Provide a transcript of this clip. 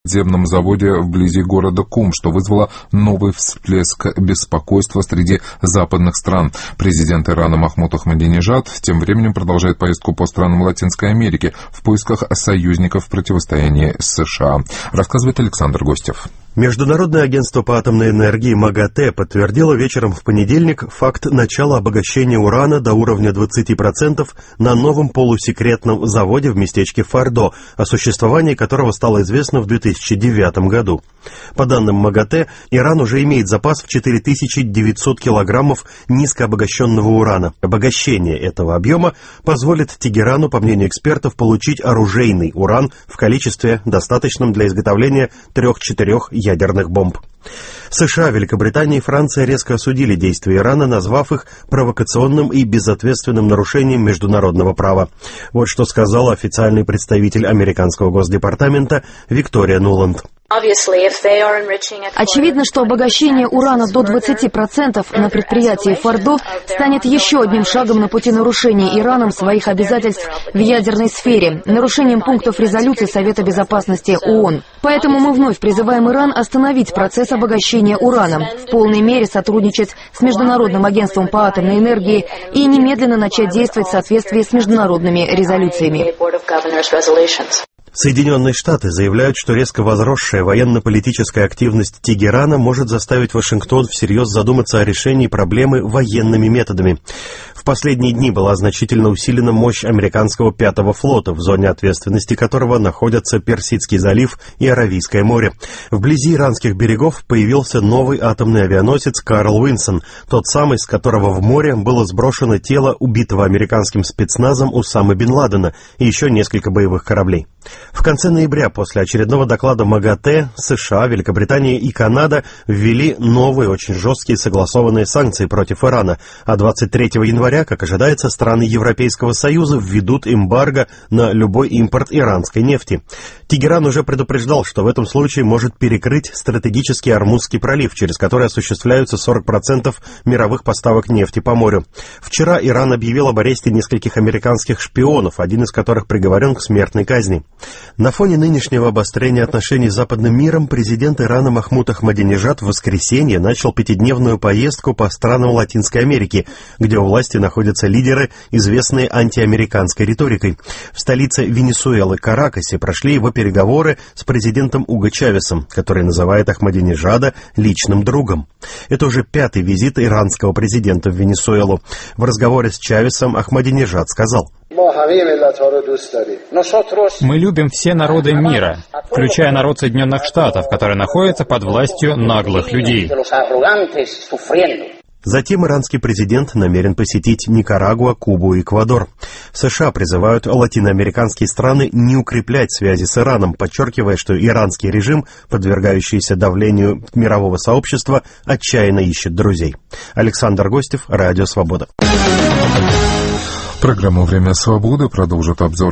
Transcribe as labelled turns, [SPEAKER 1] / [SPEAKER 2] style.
[SPEAKER 1] земном заводе вблизи города Кум, что вызвало новый всплеск беспокойства среди западных стран. Президент Ирана Махмуд Ахмадинежад тем временем продолжает поездку по странам Латинской Америки в поисках союзников в противостоянии с США. Рассказывает Александр Гостев.
[SPEAKER 2] Международное агентство по атомной энергии МАГАТЭ подтвердило вечером в понедельник факт начала обогащения урана до уровня 20% на новом полусекретном заводе в местечке Фордо, о существовании которого стало известно в 2009 году. По данным МАГАТЭ, Иран уже имеет запас в 4900 килограммов низкообогащенного урана. Обогащение этого объема позволит Тегерану, по мнению экспертов, получить оружейный уран в количестве, достаточном для изготовления 3-4 ядерных бомб. США, Великобритания и Франция резко осудили действия Ирана, назвав их провокационным и безответственным нарушением международного права. Вот что сказала официальный представитель американского Госдепартамента Виктория Нуланд.
[SPEAKER 3] Очевидно, что обогащение урана до 20% на предприятии Фордо станет еще одним шагом на пути нарушения Ираном своих обязательств в ядерной сфере, нарушением пунктов резолюции Совета Безопасности ООН. Поэтому мы вновь призываем Иран остановить процесс обогащения урана, в полной мере сотрудничать с Международным агентством по атомной энергии и немедленно начать действовать в соответствии с международными резолюциями.
[SPEAKER 2] Соединенные Штаты заявляют, что резко возросшая военно-политическая активность Тегерана может заставить Вашингтон всерьез задуматься о решении проблемы военными методами. В последние дни была значительно усилена мощь американского 5-го флота, в зоне ответственности которого находятся Персидский залив и Аравийское море. Вблизи иранских берегов появился новый атомный авианосец «Карл Уинсон», тот самый, с которого в море было сброшено тело убитого американским спецназом Усамы бен Ладена и еще несколько боевых кораблей. В конце ноября, после очередного доклада МАГАТЭ, США, Великобритания и Канада ввели новые, очень жесткие согласованные санкции против Ирана, а 23 января, как ожидается, страны Европейского Союза введут эмбарго на любой импорт иранской нефти. Тегеран уже предупреждал, что в этом случае может перекрыть стратегический Ормузский пролив, через который осуществляются 40% мировых поставок нефти по морю. Вчера Иран объявил об аресте нескольких американских шпионов, один из которых приговорен к смертной казни. На фоне нынешнего обострения отношений с западным миром президент Ирана Махмуд Ахмадинежад в воскресенье начал 5-дневную поездку по странам Латинской Америки, где у власти находятся лидеры, известные антиамериканской риторикой. В столице Венесуэлы Каракасе прошли его переговоры с президентом Уго Чавесом, который называет Ахмадинежада личным другом. Это уже 5-й визит иранского президента в Венесуэлу. В разговоре с Чавесом Ахмадинежад сказал:
[SPEAKER 4] «Мы любим все народы мира, включая народ Соединенных Штатов, который находится под властью наглых людей».
[SPEAKER 2] Затем иранский президент намерен посетить Никарагуа, Кубу и Эквадор. США призывают латиноамериканские страны не укреплять связи с Ираном, подчеркивая, что иранский режим, подвергающийся давлению мирового сообщества, отчаянно ищет друзей. Александр Гостев, Радио Свобода.
[SPEAKER 1] Программу «Время свободы» продолжит обзор